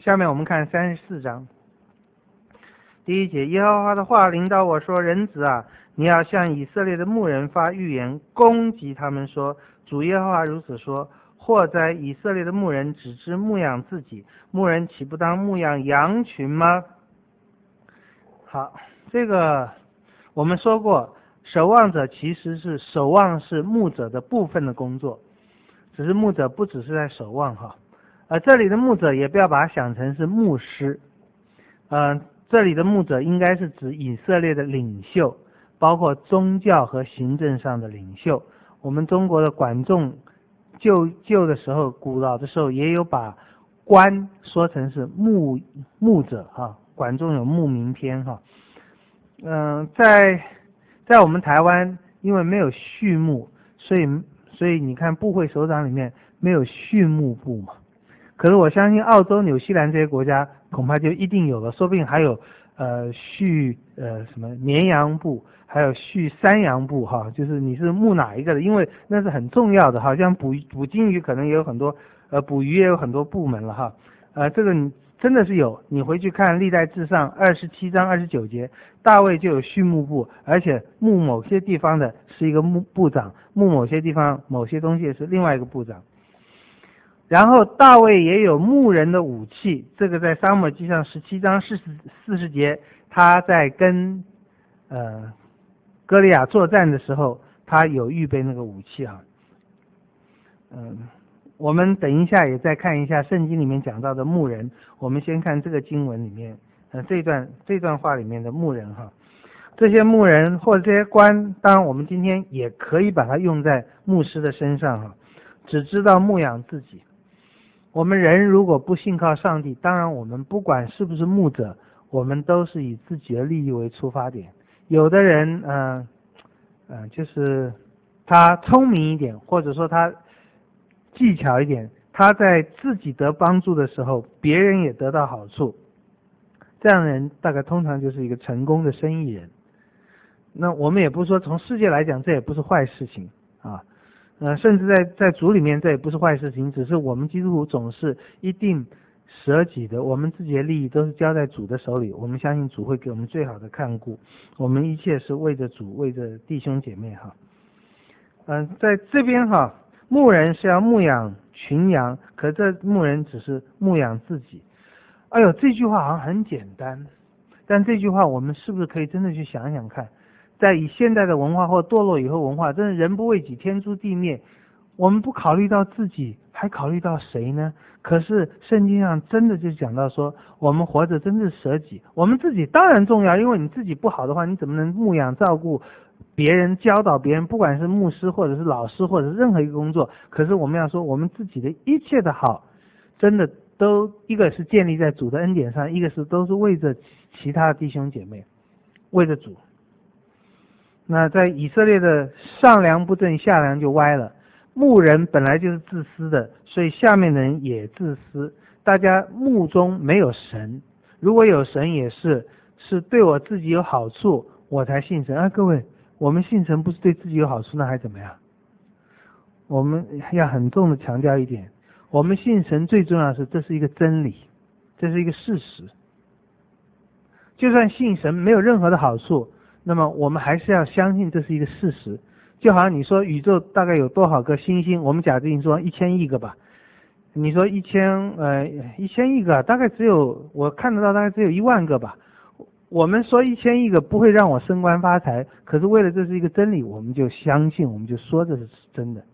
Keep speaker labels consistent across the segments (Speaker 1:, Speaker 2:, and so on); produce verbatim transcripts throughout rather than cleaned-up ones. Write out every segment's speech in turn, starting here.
Speaker 1: 下面我们看三十四章第一节，耶和华的话临到我说，人子啊，你要向以色列的牧人发预言，攻击他们说，主耶和华如此说，或在以色列的牧人只知牧养自己，牧人岂不当牧养羊群吗？好，这个我们说过，守望者其实是守望是牧者的部分的工作，只是牧者不只是在守望哈。呃，这里的牧者也不要把它想成是牧师，呃，这里的牧者应该是指以色列的领袖，包括宗教和行政上的领袖。我们中国的管仲旧旧的时候，古老的时候也有把官说成是牧牧者哈，管仲有牧民篇哈。嗯、呃，在在我们台湾，因为没有畜牧，所以所以你看部会首长里面没有畜牧部嘛。可是我相信澳洲、纽西兰这些国家恐怕就一定有了，说不定还有呃畜呃什么绵羊部，还有畜山羊部哈，就是你是牧哪一个的，因为那是很重要的，好像捕捕鲸鱼可能也有很多，呃捕鱼也有很多部门了哈，呃这个你真的是有，你回去看历代志上二十七章二十九节，大卫就有畜牧部，而且牧某些地方的是一个牧部长，牧某些地方某些东西是另外一个部长。然后大卫也有牧人的武器，这个在撒母耳记上十七章四十四十节，他在跟呃歌利亚作战的时候，他有预备那个武器啊。嗯，我们等一下也再看一下圣经里面讲到的牧人，我们先看这个经文里面，呃这段这段话里面的牧人哈，这些牧人或者这些官，当然我们今天也可以把它用在牧师的身上哈，只知道牧养自己。我们人如果不信靠上帝，当然我们不管是不是牧者，我们都是以自己的利益为出发点。有的人嗯呃, 呃就是他聪明一点，或者说他技巧一点，他在自己得帮助的时候，别人也得到好处，这样的人大概通常就是一个成功的生意人。那我们也不是说从世界来讲这也不是坏事情啊，呃，甚至在在主里面这也不是坏事情，只是我们基督徒总是一定舍己的，我们自己的利益都是交在主的手里，我们相信主会给我们最好的看顾，我们一切是为着主，为着弟兄姐妹哈。嗯、呃，在这边哈，牧人是要牧养群羊，可这牧人只是牧养自己。哎呦，这句话好像很简单，但这句话我们是不是可以真的去想想看？在以现代的文化或堕落以后文化，真的人不为己，天诛地灭，我们不考虑到自己，还考虑到谁呢？可是圣经上真的就讲到说，我们活着真是舍己，我们自己当然重要，因为你自己不好的话，你怎么能牧养照顾别人，教导别人，不管是牧师或者是老师或者是任何一个工作。可是我们要说，我们自己的一切的好，真的都一个是建立在主的恩典上，一个是都是为着其他的弟兄姐妹，为着主。那在以色列的上梁不正下梁就歪了，牧人本来就是自私的，所以下面的人也自私，大家牧中没有神，如果有神也是是对我自己有好处我才信神啊。各位，我们信神不是对自己有好处，那还怎么样？我们要很重的强调一点，我们信神最重要的是这是一个真理，这是一个事实。就算信神没有任何的好处，那么我们还是要相信这是一个事实。就好像你说宇宙大概有多少个星星，我们假定说一千亿个吧，你说一千呃一千亿个，大概只有我看得到大概只有一万个吧。我们说一千亿个不会让我升官发财，可是为了这是一个真理，我们就相信，我们就说这是真的。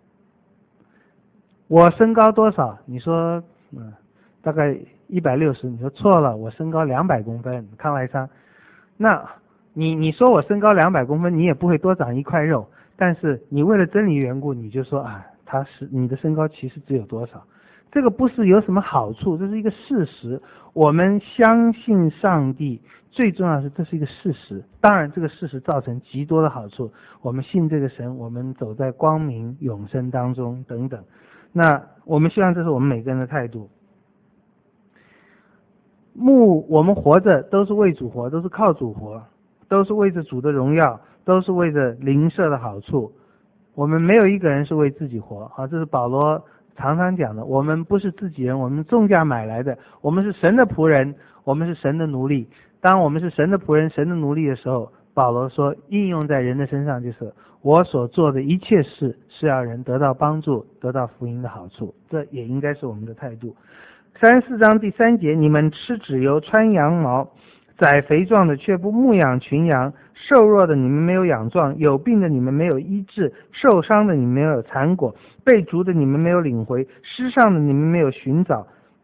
Speaker 1: 我身高多少？你说嗯大概一百六十，你说错了，我身高两百公分，康来商。那你你说我身高两百公分，你也不会多长一块肉，但是你为了真理缘故，你就说啊，他是你的身高其实只有多少？这个不是有什么好处，这是一个事实。我们相信上帝，最重要的是这是一个事实。当然，这个事实造成极多的好处。我们信这个神，我们走在光明永生当中等等。那我们希望这是我们每个人的态度。牧我们活着都是为主活，都是靠主活，都是为着主的荣耀，都是为着邻舍的好处。我们没有一个人是为自己活啊！这是保罗常常讲的，我们不是自己人，我们重价买来的，我们是神的仆人，我们是神的奴隶。当我们是神的仆人、神的奴隶的时候，保罗说应用在人的身上就是我所做的一切事是要人得到帮助，得到福音的好处，这也应该是我们的态度。三十四章第三节，你们吃脂油，穿羊毛，宰肥壮的却不牧养群羊，瘦弱的你们没有养壮，有病的你们没有医治，受伤的你们没有缠裹，被逐的你们没有领回，失丧的你们没有寻找。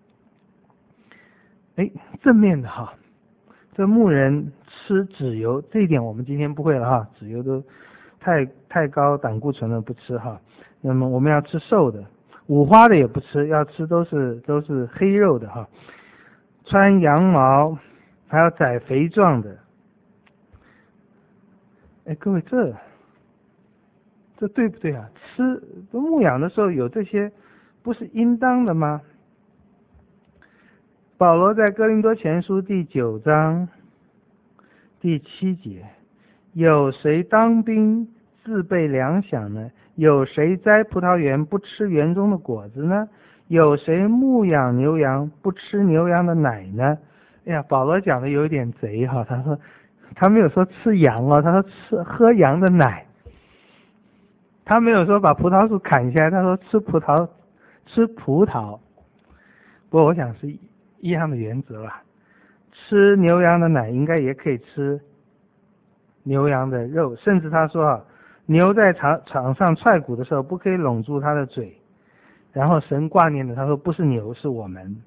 Speaker 1: 哎，正面的哈，这牧人吃脂油，这一点我们今天不会了哈，脂油都太太高胆固醇了，不吃哈。那么我们要吃瘦的，五花的也不吃，要吃都是都是黑肉的哈。穿羊毛，还要宰肥壮的。哎，各位，这这对不对啊？吃牧养的时候有这些，不是应当的吗？保罗在哥林多前书第九章第七节，有谁当兵自备粮饷呢？有谁栽葡萄园不吃园中的果子呢？有谁牧养牛羊不吃牛羊的奶呢？哎呀，保罗讲的有一点贼哈，他说他没有说吃羊哦，他说吃喝羊的奶，他没有说把葡萄树砍下来，他说吃葡萄吃葡萄。不过我想是一样的原则吧，吃牛羊的奶应该也可以吃牛羊的肉，甚至他说啊，牛在场场上踹鼓的时候不可以拢住它的嘴，然后神挂念的他说不是牛是我们。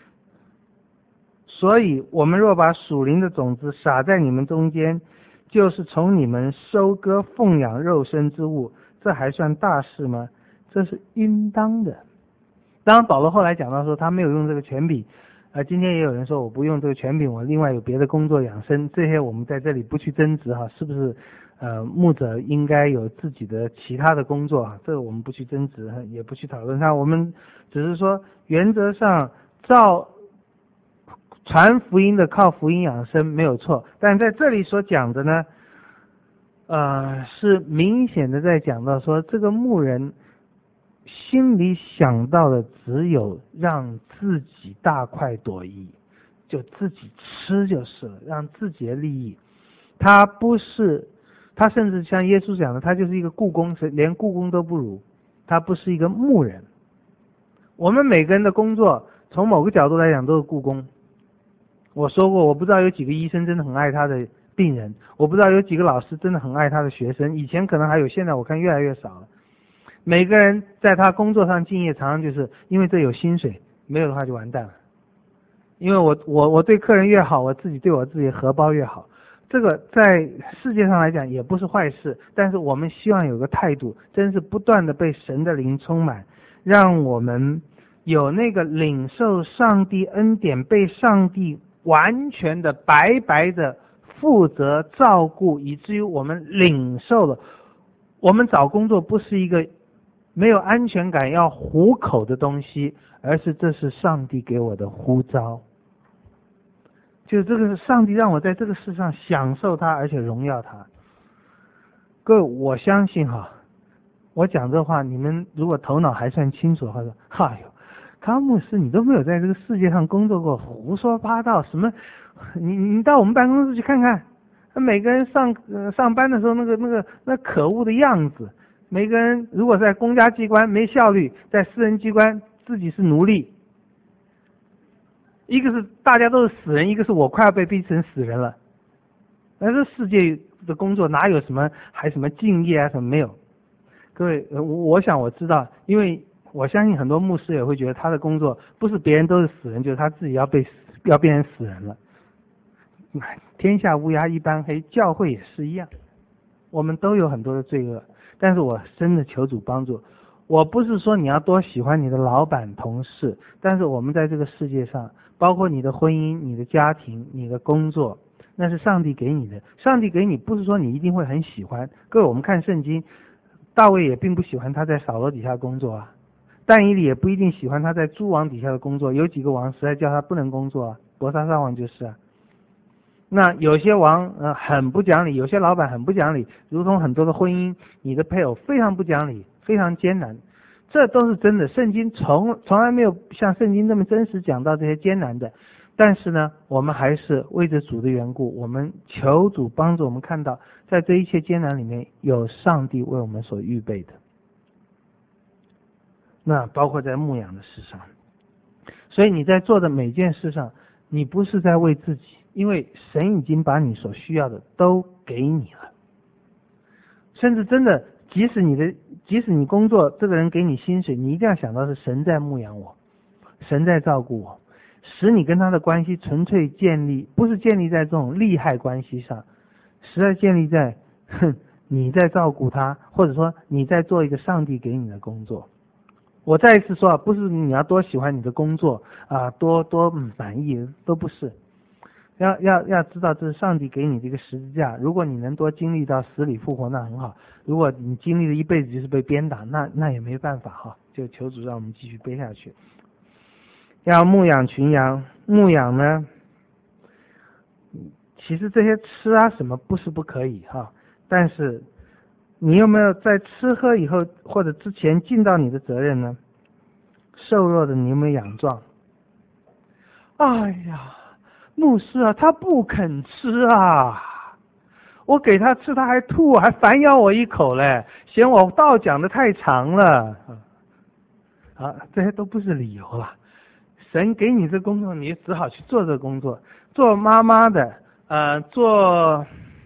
Speaker 1: 所以我们若把属灵的种子撒在你们中间，就是从你们收割奉养肉身之物，这还算大事吗？这是应当的。当然保罗后来讲到说他没有用这个权柄，呃，今天也有人说我不用这个权柄，我另外有别的工作养生，这些我们在这里不去争执哈，是不是呃牧者应该有自己的其他的工作啊？这个我们不去争执，也不去讨论它，我们只是说原则上照传福音的靠福音养生没有错，但在这里所讲的呢，呃，是明显的在讲到说这个牧人心里想到的只有让自己大快朵颐，就自己吃就是了，让自己的利益。他不是，他甚至像耶稣讲的，他就是一个雇工，连雇工都不如，他不是一个牧人。我们每个人的工作从某个角度来讲都是雇工。我说过，我不知道有几个医生真的很爱他的病人，我不知道有几个老师真的很爱他的学生，以前可能还有，现在我看越来越少了。每个人在他工作上敬业，常常就是因为这有薪水，没有的话就完蛋了。因为我我我对客人越好，我自己对我自己荷包越好，这个在世界上来讲也不是坏事，但是我们希望有个态度，真是不断的被神的灵充满，让我们有那个领受上帝恩典，被上帝完全的白白的负责照顾，以至于我们领受了，我们找工作不是一个没有安全感要糊口的东西，而是这是上帝给我的呼召，就这个是上帝让我在这个世上享受他，而且荣耀他。各位，我相信哈，我讲这话你们如果头脑还算清楚的话说，哎呦，康牧师你都没有在这个世界上工作过，胡说八道什么，你你到我们办公室去看看，每个人上呃上班的时候那个那个那可恶的样子，每个人如果在公家机关没效率，在私人机关自己是奴隶，一个是大家都是死人，一个是我快要被逼成死人了。那这世界的工作哪有什么还什么敬业啊什么没有？各位，我我想我知道，因为我相信很多牧师也会觉得他的工作不是别人都是死人，就是他自己要被要变成死人了。天下乌鸦一般黑，教会也是一样，我们都有很多的罪恶，但是我真的求主帮助。我不是说你要多喜欢你的老板同事，但是我们在这个世界上，包括你的婚姻、你的家庭、你的工作，那是上帝给你的。上帝给你不是说你一定会很喜欢。各位，我们看圣经，大卫也并不喜欢他在扫罗底下工作啊，但以理也不一定喜欢他在诸王底下的工作，有几个王实在叫他不能工作啊，伯沙撒王就是啊。那有些王呃很不讲理，有些老板很不讲理，如同很多的婚姻，你的配偶非常不讲理，非常艰难。 这都是真的。圣经从从来没有像圣经那么真实讲到这些艰难的，但是呢，我们还是为着主的缘故，我们求主帮助我们看到，在这一切艰难里面，有上帝为我们所预备的。那包括在牧养的事上，所以你在做的每件事上，你不是在为自己，因为神已经把你所需要的都给你了。甚至真的，即使你的即使你工作，这个人给你薪水，你一定要想到是神在牧养我，神在照顾我，使你跟他的关系纯粹建立，不是建立在这种利害关系上，实在建立在哼你在照顾他，或者说你在做一个上帝给你的工作。我再一次说，不是你要多喜欢你的工作啊，多多满意，都不是。要要要知道，这是上帝给你这个十字架。如果你能多经历到死里复活，那很好；如果你经历了一辈子就是被鞭打，那那也没办法哈。就求主让我们继续背下去。要牧养群羊，牧养呢，其实这些吃啊什么不是不可以哈，但是你有没有在吃喝以后或者之前尽到你的责任呢？瘦弱的你有没有养壮？哎呀，牧师啊，他不肯吃啊，我给他吃他还吐，还反咬我一口嘞，嫌我道讲的太长了啊，这些都不是理由了。神给你这工作，你只好去做这工作。做妈妈的，呃，做，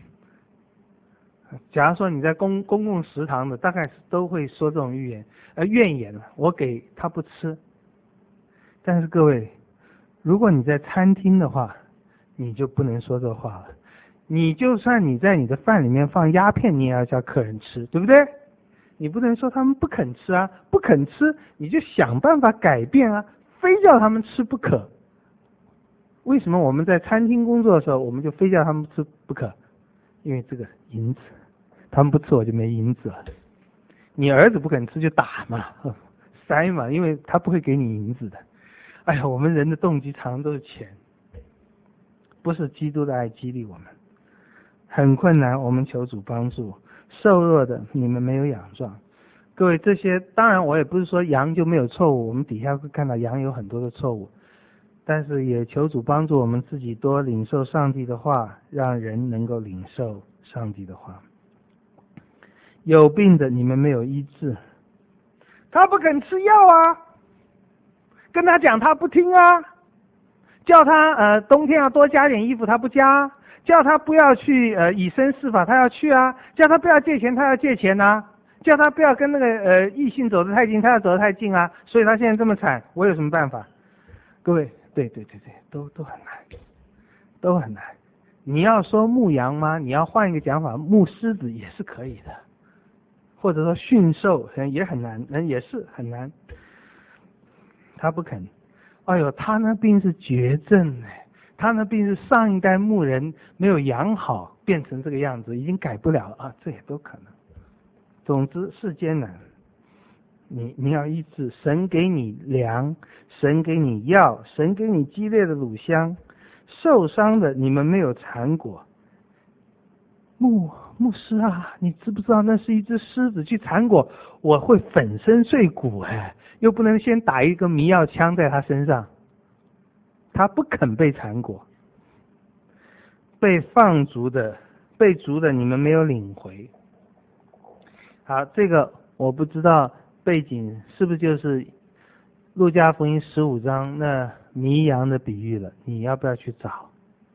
Speaker 1: 假如说你在公公共食堂的，大概都会说这种语言，呃，怨言了。我给他不吃，但是各位，如果你在餐厅的话，你就不能说这话了。你就算你在你的饭里面放鸦片，你也要叫客人吃，对不对？你不能说他们不肯吃啊，不肯吃，你就想办法改变啊。非叫他们吃不可。为什么我们在餐厅工作的时候，我们就非叫他们吃不可？因为这个银子，他们不吃我就没银子了。你儿子不肯吃就打嘛，塞嘛，因为他不会给你银子的。哎呀，我们人的动机常常都是钱，不是基督的爱激励我们。很困难，我们求主帮助。瘦弱的你们没有养壮。各位，这些当然我也不是说羊就没有错误，我们底下会看到羊有很多的错误，但是也求主帮助我们自己多领受上帝的话，让人能够领受上帝的话。有病的你们没有医治，他不肯吃药啊，跟他讲他不听啊，叫他呃冬天要多加点衣服他不加，叫他不要去呃以身试法他要去啊，叫他不要借钱他要借钱啊，叫他不要跟那个呃异性走得太近，他要走得太近啊，所以他现在这么惨，我有什么办法？各位，对对对对，都都很难，都很难。你要说牧羊吗？你要换一个讲法，牧狮子也是可以的，或者说驯兽也很难，人也是很难。他不肯，哎呦，他那病是绝症哎，他那病是上一代牧人没有养好，变成这个样子，已经改不了了啊，这也都可能。总之是艰难，你你要医治，神给你粮，神给你药，神给你激烈的乳香，受伤的你们没有缠果。牧牧师啊，你知不知道那是一只狮子去缠果，我会粉身碎骨哎，又不能先打一个迷药枪在他身上，他不肯被缠果。被放逐的被逐的你们没有领回。好，这个我不知道背景是不是就是路加福音十五章那迷羊的比喻了，你要不要去找？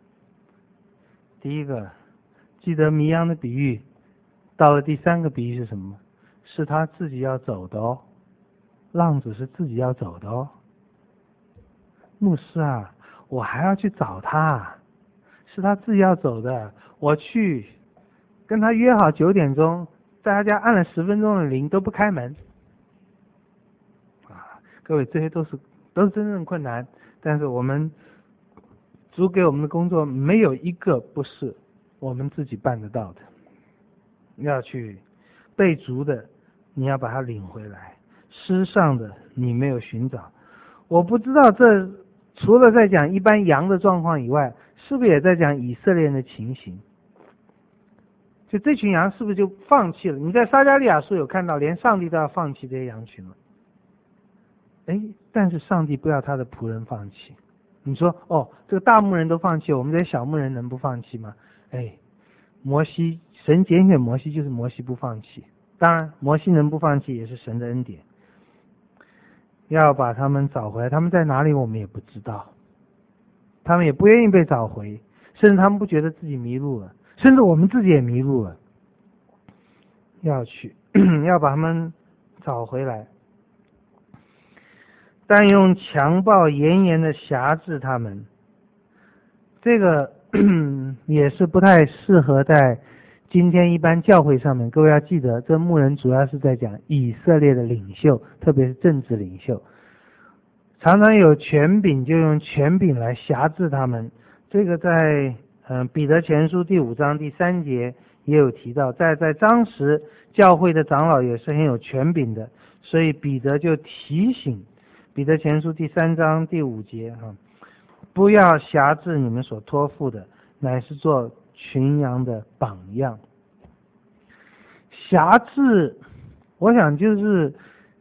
Speaker 1: 第一个，记得迷羊的比喻，到了第三个比喻是什么？是他自己要走的哦，浪子是自己要走的哦。牧师啊，我还要去找他，是他自己要走的，我去跟他约好九点钟，在他家按了十分钟的铃都不开门啊！各位，这些都是都是真正困难，但是我们主给我们的工作没有一个不是我们自己办得到的。要去被逐的，你要把它领回来；失丧的，你没有寻找。我不知道这除了在讲一般羊的状况以外，是不是也在讲以色列人的情形？就这群羊是不是就放弃了？你在撒迦利亚书有看到，连上帝都要放弃这些羊群了。 哎，但是上帝不要他的仆人放弃。你说哦，这个大牧人都放弃，我们这些小牧人能不放弃吗？哎，摩西，神拣选摩西就是摩西不放弃，当然摩西能不放弃也是神的恩典。要把他们找回来，他们在哪里我们也不知道，他们也不愿意被找回，甚至他们不觉得自己迷路了，甚至我们自己也迷路了，要去要把他们找回来，但用强暴严严的辖制他们，这个也是不太适合在今天一般教会上面。各位要记得，这牧人主要是在讲以色列的领袖，特别是政治领袖，常常有权柄就用权柄来辖制他们。这个在嗯、呃、彼得前书第五章第三节也有提到，在在当时教会的长老也是很有权柄的，所以彼得就提醒，彼得前书第三章第五节啊，不要辖制你们所托付的，乃是做群羊的榜样。辖制，我想就是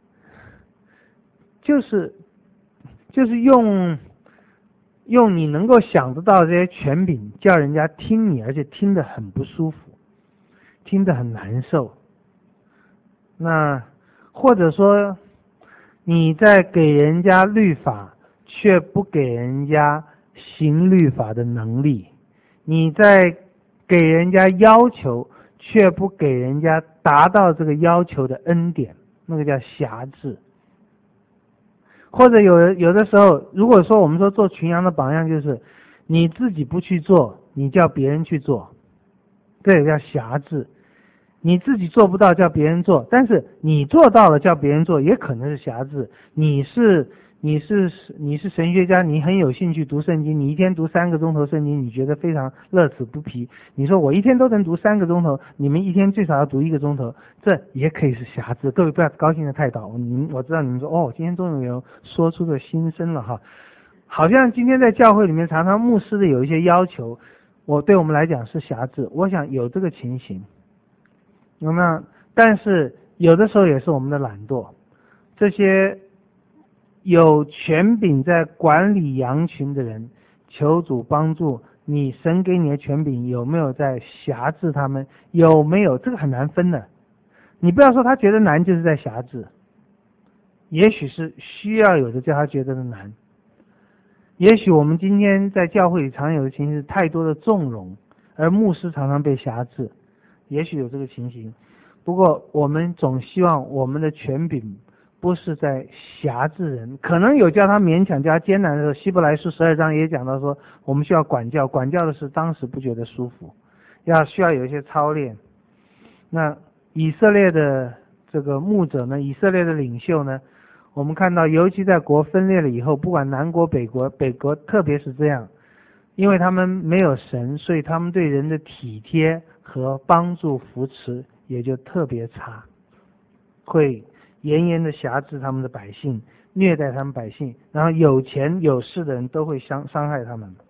Speaker 1: 就是就是用用你能够想得到这些权柄，叫人家听你，而且听得很不舒服，听得很难受。那或者说你在给人家律法，却不给人家行律法的能力，你在给人家要求，却不给人家达到这个要求的恩典，那个叫辖制。或者有的有的时候，如果说我们说做群羊的榜样，就是你自己不去做，你叫别人去做，这也叫辖制。你自己做不到叫别人做，但是你做到了叫别人做，也可能是辖制。你是你是你是神学家，你很有兴趣读圣经，你一天读三个钟头圣经，你觉得非常乐此不疲。你说我一天都能读三个钟头，你们一天最少要读一个钟头，这也可以是辖制。各位不要高兴的太早，你们我知道你们说哦，今天终于有说出个心声了哈。好像今天在教会里面常常牧师的有一些要求，我对我们来讲是辖制，我想有这个情形。有没有？但是有的时候也是我们的懒惰。这些有权柄在管理羊群的人，求主帮助你，神给你的权柄有没有在辖制他们？有没有？这个很难分的。你不要说他觉得难就是在辖制，也许是需要有的叫他觉得的难。也许我们今天在教会里常有的情形是太多的纵容，而牧师常常被辖制。也许有这个情形，不过我们总希望我们的权柄不是在辖制人，可能有叫他勉强叫他艰难的时候，希伯来书十二章也讲到说我们需要管教，管教的是当时不觉得舒服，要需要有一些操练。那以色列的这个牧者呢，以色列的领袖呢，我们看到尤其在国分裂了以后，不管南国北国，北国特别是这样，因为他们没有神，所以他们对人的体贴和帮助扶持也就特别差，会严严的辖制他们的百姓，虐待他们百姓，然后有钱有势的人都会伤伤害他们。